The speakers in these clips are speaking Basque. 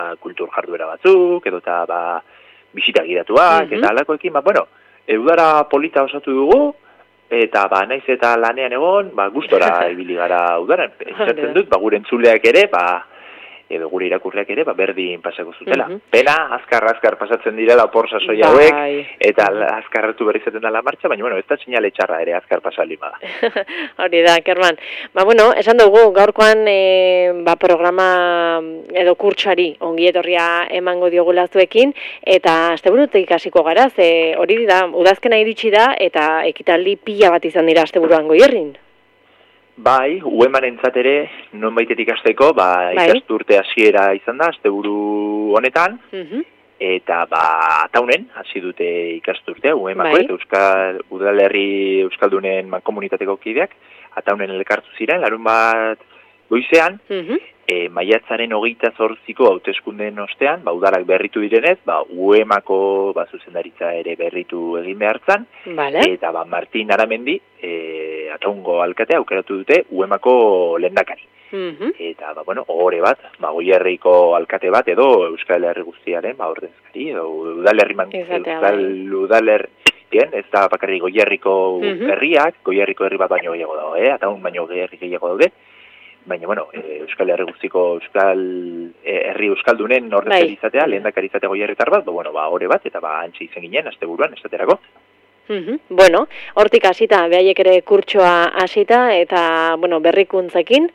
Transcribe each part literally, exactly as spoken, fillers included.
kultur jarduera batzuk, edo eta ba, bisita gidatuak, Mhm. eta alakoekin, ba, bueno, e, udara polita osatu dugu, eta ba, naiz eta lanean egon, ba, gustora ibili gara udaran. Pentsatzen dut, ba, gure entzuleak ere, ba, edo gure irakurriak ere, ba, berdin pasako zutela. Mhm. Pena, azkar-azkar pasatzen direla opor sasoi hauek, Bai. eta azkarratu berri zaten dela martxa, baina, bueno, ez da sinale txarra ere azkar pasali bada. Hori da, Kerman. Ba, bueno, esan dugu, gaurkoan e, ba, programa edo kurtsari ongi etorria emango diogula zuekin, eta asteburutik hasiko gara, ze hori da, udazkena iritsi da, eta ekitaldi pila bat izan dira asteburuan Goierrin. Bai, uemarentzat ere, nonbaitetik hasteko, ba, Bai. ikasturte hasiera izan da, asteburu honetan, Mhm. eta ba, taunen, hasi dute ikasturtea, uemako, Bai. eta Euskal, udalerri Euskaldunen komunitateko kideak, ataunen elkartu ziren, larun bat goizean, Mhm. e, maiatzaren hogeita zortziko hauteskundeen ostean, ba, udarak berritu direnez, ba, uemako ba, zuzendaritza ere berritu egin behartzan, Vale. eta ba, Martin Aramendi, e, ataungo alkatea aukeratu dute uemako lehendakari. Mhm. Eta, ba, bueno, ohore bat, ba, Goierriko alkate bat, edo Euskal Herri guztiaren, ba, ordezkari, edo udalerri man, Izatea, Euskal udalerrien, ez da bakarrik Goierriko Mhm. herriak, Goierriko herri bat baino gehiago dago, eh? Ataun baino herri gehiago daude, baina, bueno, e, Euskal Herri guztiko Euskal e, herri Euskaldunen ordezkari Bai. izatea, lehendakari izatea Goierritar bat, ba, bueno, ba, ohore bat, eta ba, antxe izen ginen, asteburuan, esaterako. Mhm. Bueno, hortik hasita, behaiek ere kurtsoa hasita, eta, bueno, berrikuntzekin,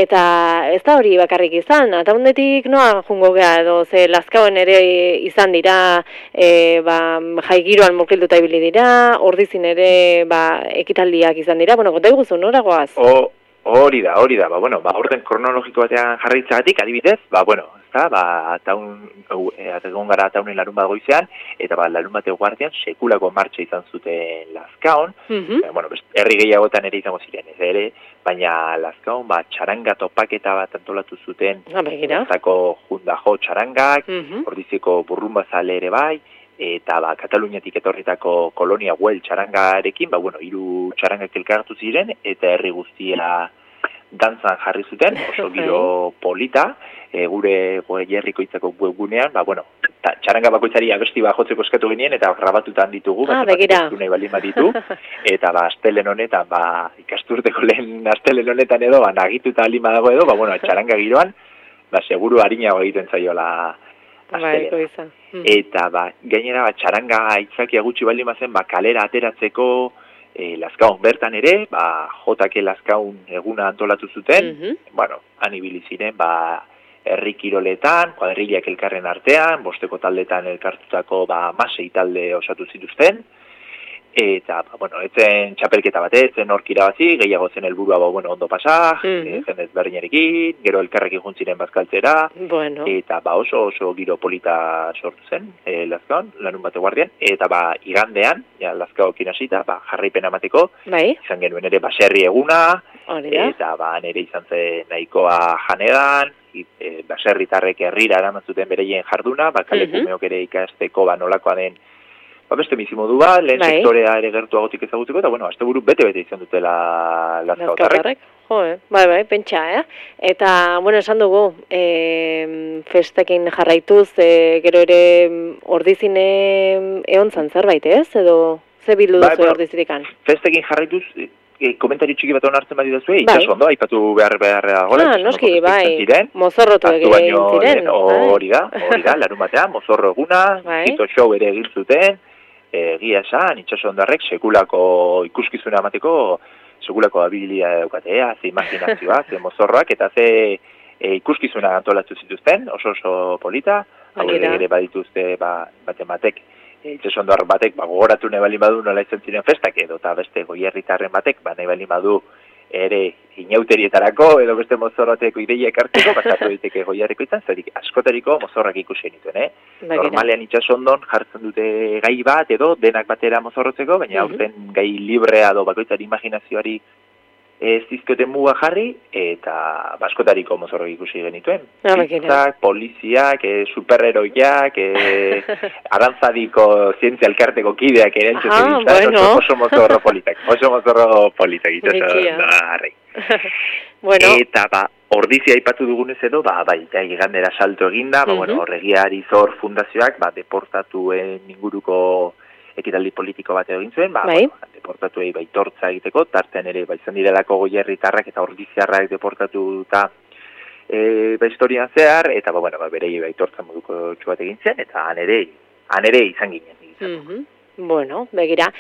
eta ez da hori bakarrik izan, ataundetik noa jungo gea, edo ze lazkauen ere izan dira, e, ba, jai giroan murgilduta ibili dira, ordizin ere, ba, ekitaldiak izan dira, bueno, gota iguzu, nora goaz? O, hori da, hori da, ba, bueno, ba, orden kronologiko batean jarraitzagatik, adibidez, ba, bueno, ezta, ba, ataun, e, egon gara ataunen larun bat goizean, eta ba, larun bat eguardian sekulako martxa izan zuten Lazkaon, Mhm. e, bueno, best, herri gehiagotan ere izango ziren, ez ere, baina Lazkaon, ba, txaranga topaketa bat antolatu zuten, Ah, begira. zako jundajo txarangak, Mhm. ordiziko burrumbazale ere bai, eta ba, Kataluniatik etorritako kolonia Güell txarangarekin, ba, bueno, hiru txarangak elkartu ziren, eta herri guztia dantzan jarri zuten, oso giro polita, e, gure Goierriko hitzako webgunean, ba, bueno, ta, txaranga bakoitzari abesti bat jotzeko eskatu genien, eta grabatutan ditugu, Ah, bat begira. ematen nahi baldin baditu, eta ba, astelen honetan, ba, ikasturteko lehen astelen honetan edo, ba, nagituta baldin badago edo, ba, bueno, txaranga giroan, ba, seguru harinago egiten zaiola Bai, astelena. goiza. Mhm. Eta ba, gainera ba, txaranga aitzakia gutxi baldin bazen, ba, kalera ateratzeko e, Lazkaon bertan ere, ba, jotake Lazkaon eguna antolatu zuten, Mhm. bueno, han ibili ziren, ba, herri kiroletan, kuadrillak elkarren artean, bosteko taldetan elkartutako ba, masei talde osatu zituzten, eta, ba, bueno, etzen txapelketa bat, etzen hork irabazi, gehiago zen helburua, ba, bueno, ondo pasa, Mhm. e, jendez berdinarekin, gero elkarrekin juntziren bazkaltzera, Bueno. eta ba oso oso giro polita sortu zen, e, Lazkaon, larun bate guardian, eta ba igandean, ja, Lazkaokin hasita, ba jarraipena emateko, Bai, izan genuen ere baserri eguna, hori da. eta ba nere izan zen nahikoa janedan, e, baserritarrek herrira eraman zuten bereien jarduna, ba kalekumeok ere ikasteko ba nolakoa den, ba beste bizimodu bat, lehen Bai. sektorea ere gertuagotik ezagutzeko, eta bueno, asteburu bete-bete izan dutela Lazkaotarrek. Lazkaotarrek. Jo, eh? Bai, bai, pentsa, eh? Eta, bueno, esan dugu, e, festekin jarraituz, e, gero ere ordizine egon zan zerbait, ez? Edo, ze bildu Bai, duzu bueno, ordizirikan? Festekin jarraituz, e, komentario txiki bat onartzen badidazue, Bai. itxaso ondo, aipatu behar beharra gola, Ah, noski, bai, mozorrotu Hartu egin baino ziren. lehen, hori da, hori da, larun batean, mozorro eguna, Bai. zito show ere egin zuten, egia esan, itxaso ondarrek sekulako ikuskizuna emateko, sekulako abilia daukatea, ze imaginazioa, ze mozorroak, eta ze e, ikuskizuna antolatu zituzten, oso oso polita, hau Begira. ere badituzte, ba, baten batek, e, itxaso ondar batek, ba, gogoratu nahi balin badu nola izan ziren festak, edo eta beste Goierritarren batek, ba, nahi balin badu ere inauterietarako edo beste mozorrateko ideia ekartzeko, basatu daiteke Goierriko izan, zerik askotariko mozorrak ikusi nituen, eh? Begira. Normalean itsasondon jartzen dute gai bat edo denak batera mozorrotzeko, baina Mhm. aurten gai librea edo bakoitzari imaginazioari ez dizkioten muga jarri, eta baskotariko mozorrok ikusi genituen. Ah, begira. Pizzak, poliziak, e, superheroiak, e, arantzadiko zientzia elkarteko kideak ere entzuten Ah, izan, bueno. oso, oso mozorro politak, oso mozorro politak, itxaso Bitxia. ondarrei. Bueno, Eta ba, Ordizia aipatu dugunez edo, ba, bai, ja, igandera salto eginda, ba, bueno, Horregiari Zor Fundazioak, ba, deportatuen inguruko ekitaldi politiko bat egin zuen, ba, bai. bueno, deportatuei baitortza egiteko, tartean ere, ba, izan direlako goierritarrak eta ordiziarrak deportatuta e, ba, historian zehar, eta, ba, bueno, ba, berei baitortza moduko txuat egin zen, eta han ere, han ere izan ginen. Mm-hmm. Bueno, begira.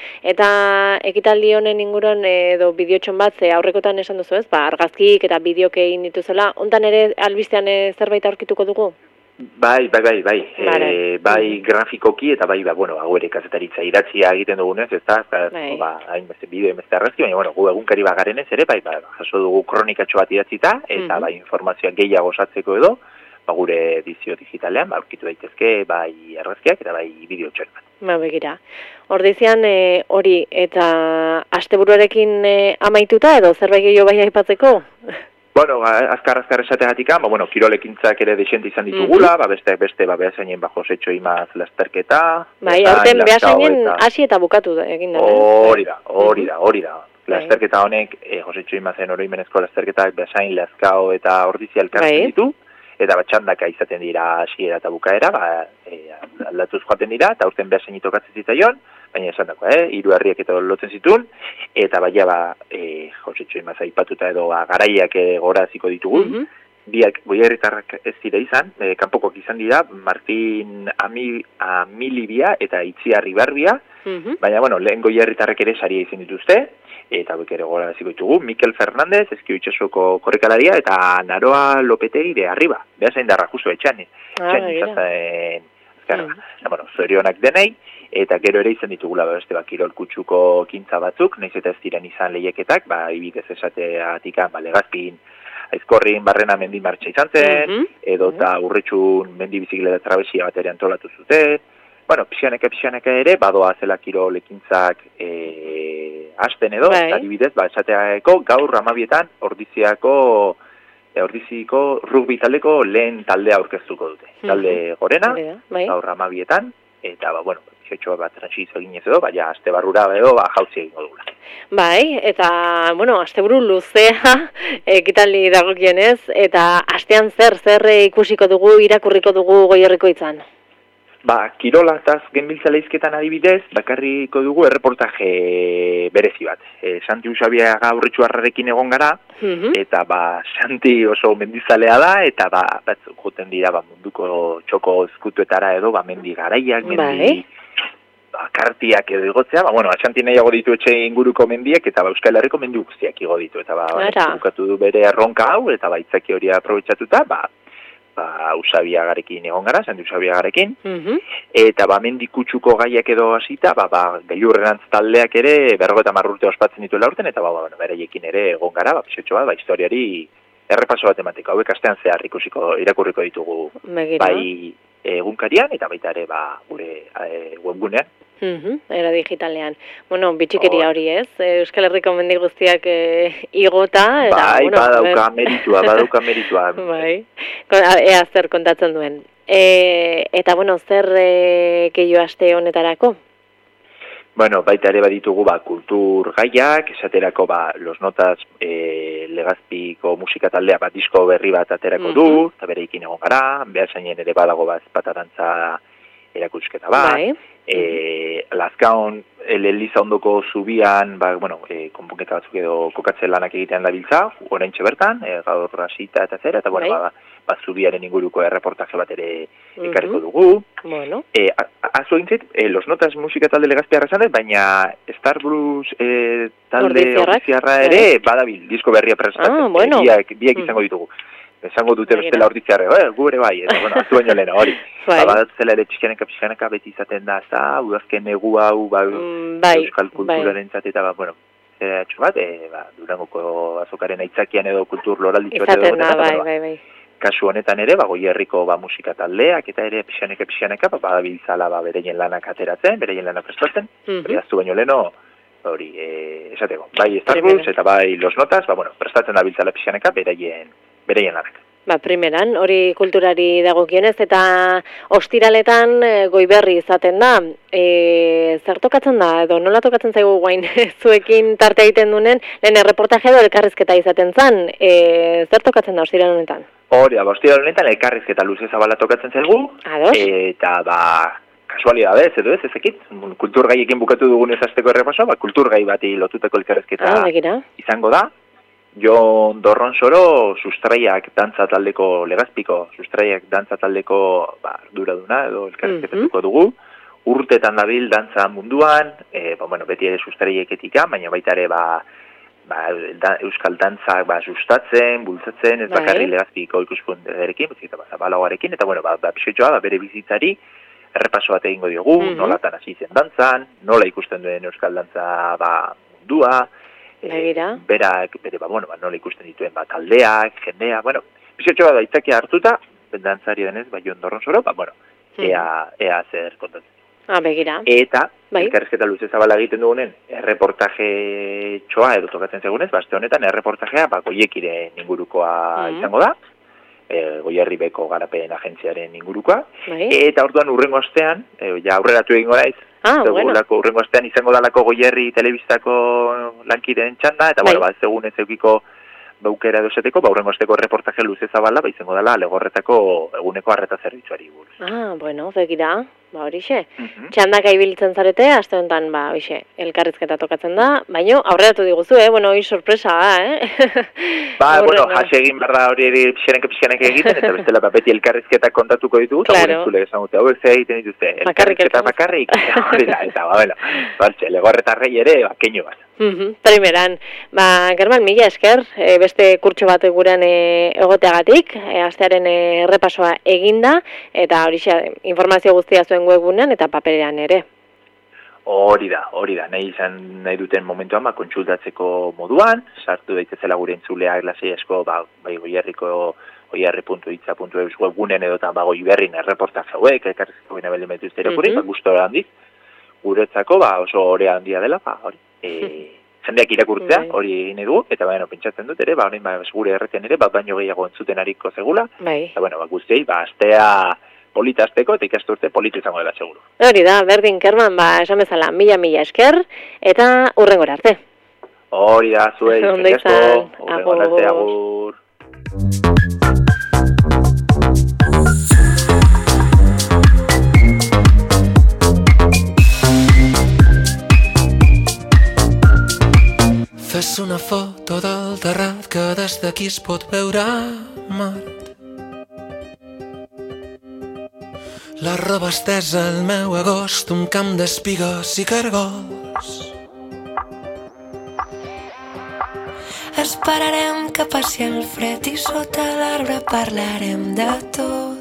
Eta ekitaldi honen inguruan edo bideotxon bat, ze aurrekotan esan duzu ez, ba, argazkik eta bideok egin dituzela, hontan ere albistean e, zerbait aurkituko dugu? Bai, bai, bai, bai, Vale. e, bai grafikoki eta bai, ba, bueno, hau ere kazetaritza idatzia egiten dugunez, ez da, bai. ba, hainbeste bideo, hainbeste argazki, baina, bueno, gu egunkari bagarenez ere, bai, ba, jaso dugu kronikatxo bat idatzita, eta, mm-hmm. bai, informazioa gehiago osatzeko edo, ba, gure edizio digitalean, ba, aurkitu daitezke, bai, argazkiak eta bai, bideo txer bat. Ba, begira. Ordizian e, hori eta asteburuarekin e, amaituta edo zerbait gehiago bai aipatzeko? Bueno, azkar-azkar esategatik, ba, bueno, kirolekintzak ere desente izan ditugula, mm-hmm. ba, beste, beste, ba, behazainen, ba, Josetxo Imaz lasterketa. Bai, aurten behazainen hasi eta bukatu da, egin da. Hori da, hori da, hori da. Lasterketa honek, e, Josetxo Imazen oroimenezko lasterketak behazain, Lazkao eta Ordizia elkartzen ditu, eta batxandaka izaten dira hasiera eta bukaera, ba, e, aldatuz joaten dira, eta aurten behazain itokatzen zitaion, baina esan dako, eh, hiru herriak eta lotzen zituen, eta baina ba, e, Josetxo Imaz aipatuta edo ba, garaiak e, gora ziko ditugu, mm-hmm. biak goierritarrak ez dira izan, e, kanpokok izan dira, Martin Ami, Amilibia eta Itziar Ibarbia, mm-hmm. baina, bueno, lehen goierritarrak ere saria izan dituzte, eta bek ere gora ziko ditugu, Mikel Fernandez, ezkio itxasoko korrekalaria, eta Naroa Lopetegi de Arriba, beha zain darra justu etxan, ah, etxan izazen, mm. bueno, zorionak denei, eta gero ere izan ditugula beste ba, kirol kutsuko kintza batzuk, nahiz eta ez diren izan lehiaketak, ba, ibidez esateatik, ba, Legazpin, Aizkorrin barrena mendi martxa izan zen, mm-hmm. edo eta mm-hmm. urretxun mendi bizikleta trabesia bat ere antolatu zuten, bueno, pixaneka, pixaneka ere, badoa zela kirol ekintzak e, hasten edo, bai. adibidez, ba, esateako gaur amabietan ordiziako, e, ordiziko rugby taldeko lehen taldea aurkeztuko dute. Mm-hmm. Talde gorena, bai. Gaur amabietan, eta, ba, bueno, txotxo bat transizo eginez edo, baina aste barrura edo, ba, jautzi egingo dugula. Bai, eta, bueno, asteburu luzea ekitaldi dagokienez, eta astean zer, zer ikusiko dugu, irakurriko dugu Goierriko Hitzan? Ba, kirolataz genbiltza leizketan adibidez, bakarriko dugu erreportaje berezi bat. E, Santi Usabia gaurritxu harrarekin egon gara, mm-hmm. eta ba, Santi oso mendizalea da, eta ba, batzuk joten dira ba, munduko txoko ezkutuetara edo, ba, mendi garaiak, mendi ba, kartiak edo igotzea, ba, bueno, Santi nahiago ditu etxe inguruko mendiek, eta ba, Euskal Herriko mendi guztiak igo ditu, eta ba, bukatu du bere erronka hau, eta ba, itzaki hori aprobetxatuta, ba, ba, Usabiagarekin egon gara, Santi Usabiagarekin, mm-hmm. eta ba, mendikutsuko gaiak edo hasita, ba, ba, gailurrerantz taldeak ere, berrogeta marrurte ospatzen dituela urten, eta ba, ba, bueno, beraiekin ere egon gara, ba, pixotxo bat, ba, historiari errepaso bat emateko, hauek astean zehar ikusiko, irakurriko ditugu, Megiro. Bai egunkarian, eta baita ere, ba, gure e, webgunean. Mm-hmm, era digitalean. Bueno, bitxikeria hori ez, Euskal Herriko mendi guztiak e, igota. Eta, bai, bueno, badauka meritua, badauka meritua. Bai, ea zer kontatzen duen. E, eta, bueno, zer e, keio aste honetarako? Bueno, baita ere baditugu ba, kultur gaiak, esaterako ba, los notas e, Legazpiko musika taldea bat disko berri bat aterako mm-hmm. du, eta bereikin egon gara, behar zainen ere badago bat patatantza erakusketa bat. Bai. E, Lazkaon, Eliza ondoko zubian, ba, bueno, e, konponketa batzuk edo kokatzen lanak egitean dabiltza, oraintxe bertan, e, gaur rasita eta zera, eta bueno, ba, ba, zubiaren inguruko erreportaje bat ere ekarriko dugu. Bueno. E, Azu egintzit, e, los notas musika talde Legazpiarra esan dut, baina Star Blues e, talde Ordiziarra ere, badabil, disko berria prestatzen, ah, bueno. e, biak, biak izango ditugu. Esango dute bestela Ordiziarra, eh, gu ere bai, eta, bueno, azu baino lehena, hori. Ba, badatzela ere txikaneka, pixkaneka beti izaten da, eta udazken negu hau, ba, mm, bai, euskal kulturaren bai. Eta, ba, bueno, zera atxo bat, e, ba, Durangoko azokaren aitzakian edo kultur loralditxo bat edo. Izaten da, bai, bai, bai. Kasu honetan ere, ba, Goierriko ba, musika taldeak, eta ere pixaneka, pixaneka, ba, badabiltzala ba, bereien lanak ateratzen, bereien lanak prestatzen, mm-hmm. hori aztu baino leheno, hori, e, esateko, bai Star Wars eta bai Los Notas, ba, bueno, prestatzen dabiltzala pixaneka, bereien, bereien lanak. Ba, primeran, hori kulturari dagokionez, eta ostiraletan e, goiberri izaten da. E, zer tokatzen da, edo nola tokatzen zaigu guain zuekin tarte egiten dunen, lehen erreportaje edo elkarrizketa izaten zan, e, zer tokatzen da ostiral honetan? Hori da, ba, ostiral honetan elkarrizketa luze zabala tokatzen zaigu, Ados? Eta ba, kasualidadez, edo ez, ezekit, kulturgaiekin bukatu dugun ezazteko errepasoa, ba, kulturgai bati lotuteko elkarrizketa ah, izango da. Jon Dorronsoro sustraiak dantza taldeko legazpiko, sustraiak dantza taldeko ba, arduraduna edo elkarrizketatuko dugu. Urtetan dabil dantza munduan, e, ba, bueno, beti ere sustraieketika, baina baita ere ba, ba, da, euskal dantzak ba, sustatzen, bultzatzen, ez bakarri legazpiko ikuspuntearekin, eta ba, zabalagoarekin, eta bueno, ba, ba, pixetxoa, ba, bere bizitzari errepaso bat egingo diogu, mm-hmm. nolatan hasi zen dantzan, nola ikusten duen euskal dantza ba, mundua, E, berak, bere, ba, bueno, ba, nola ikusten dituen, ba, taldeak, jendea, bueno, bizitxo bat daitzakia hartuta, dantzari denez, ba, Jon Dorronsoro, ba, bueno, ea, ea zer kontatzen. Ah, begira. Eta, bai. Elkarrizketa luze zabala egiten dugunen, erreportaje txoa edo tokatzen segunez, ba, azte honetan, erreportajea, ba, goiekiren ingurukoa mm. izango da, e, Goierribeko garapen agentziaren ingurukoa, bai. Eta orduan urrengo astean, e, ja aurreratu egingo naiz, Ah, bueno. Urrengo astean izango dalako Goierri telebistako lankideen txanda, eta bai. Bueno, ba, segun ez eukiko baukera dosateko, ba, urrengo asteko reportaje luze zabala, ba, izango dala legorretako eguneko arreta zerbitzuari buruz. Ah, bueno, begira, ba, horixe. Uh-huh. Txandaka ibiltzen zarete, aste honetan, ba, horixe, elkarrizketa tokatzen da, baino, aurreratu diguzu, eh? Bueno, hori sorpresa, eh? Ba, bueno, hasi egin barra hori eri pixeneke pixeneke egiten, eta bestela, ba, beti elkarrizketa kontatuko ditugu, eta claro. Gure entzule esan dute, hau ez egiten dituzte, elkarrizketa bakarrik, eta, ba, bueno, baltxe, legorretarrei ere, ba, keinu bat. Uh-huh. Primeran, ba, German, mila esker, e, beste kurtso bat gurean e, egoteagatik, e, astearen errepasoa eginda, eta horixe informazio guztia zuen webgunean eta paperean ere. Hori da, hori da, nahi izan nahi duten momentuan, ba, kontsultatzeko moduan, sartu daitezela gure entzuleak lasei asko, ba, bai goierriko goierri puntu hitza puntu eus webgunean edo eta ba, goiberrin erreportaje hauek, elkarrizkeko bina belimetu izterekurri, mm-hmm. ba, gustora handiz, guretzako, ba, oso orea handia dela, ba, hori. E, jendeak irakurtzea, hori egin edu, eta baina pentsatzen dut ere, ba, hori ba, gure erretean ere, bat baino gehiago entzuten hariko segula, bai. Eta bueno, ba, guztiei, ba, astea polita azteko, eta ikasturte polita izango dela seguru. Hori da, berdin, Kerman, ba, esan bezala, mila-mila esker, eta urrengora arte. Hori da, zuei, eskasko, urrengora arte, agur. Fes una foto del terrat que des d'aquí es pot veure Mart. La roba estesa al meu agost, un camp d'espigues i cargols. Esperarem que passi el fred i sota l'arbre parlarem de tot.